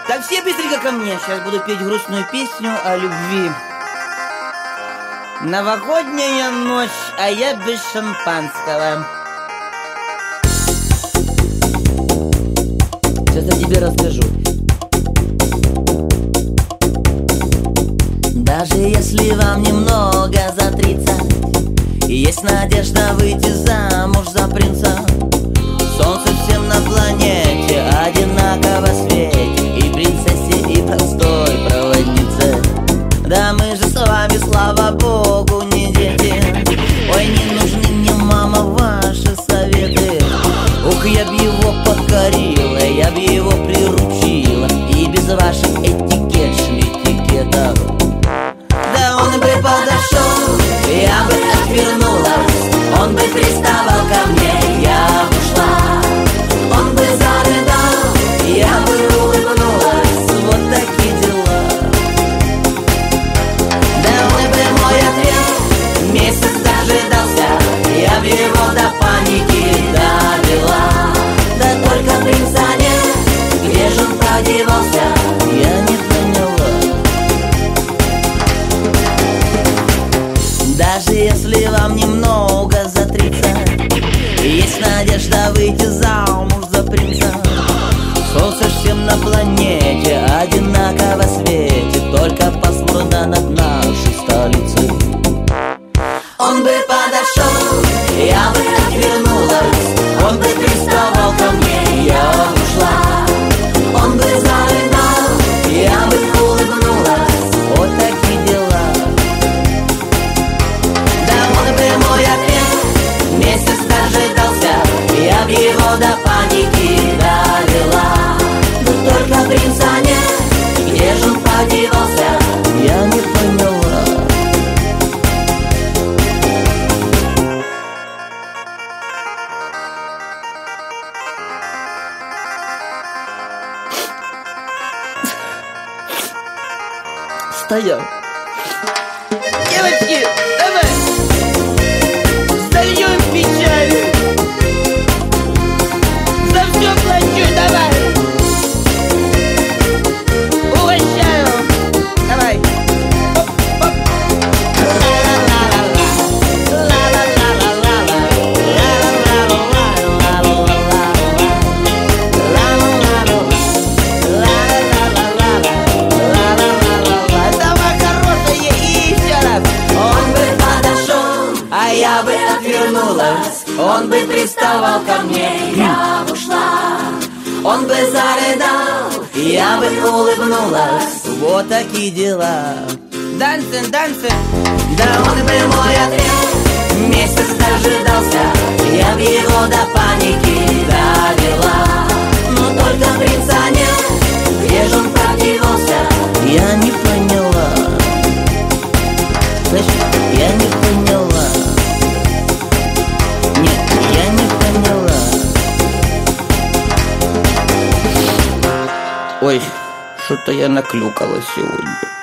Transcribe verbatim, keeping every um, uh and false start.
Так, все быстренько ко мне. Сейчас буду петь грустную песню о любви. Новогодняя ночь, а я без шампанского. Сейчас я тебе расскажу. Даже если вам немного за тридцать, есть надежда выйти замуж за принца. Солнце всем на планете одинаково светит, и принцессе, и простой проводнице. Да мы же с вами, слава богу, не дети. Ой, не нужны мне, мама, ваши советы. Ух, я б его покорила, я б его приручила, и без ваших этикет, шметикетов. Да он бы подошел, я бы отвернулась, он бы приставал ко мне, я бы ушла. Он бы зарыдал, я бы улыбнулась, вот такие дела. Да он бы мой ответ месяц дожидался, я б его до паники довела. Да только принца нет, где же он подевался, я не поняла. Даже если вам немного за тридцать, есть надежда выйти замуж за принца. Солнце всем на планете одинаково светит, только пасмурно над нашей столицей. Он бы подошел, я бы отвернулась, он бы приставал ко мне, я бы ушла. Он бы зарыдал, я бы улыбнулась, вот такие дела. Мой ответ месяц дожидался, я б его до паники довела. Но только принца нет, где же он подевался, я не поняла. Стоял. Девочки, давай! Зальем печаль, за все плачу, давай. Угощаю, давай. Оп, оп. Давай, хорошая, и еще раз. Он бы подошел, а я бы отвернулась, он бы приставал ко мне, я бы ушла. Он бы зарыдал, я бы улыбнулась, вот такие дела. Dancing, dancing. Да он бы мой ответ месяц дожидался, я б его до паники довела. Но только принца нет, где же он подевался, я не поняла. Слышь, я не поняла. Нет, я не поняла. Ой, что-то я наклюкала сегодня.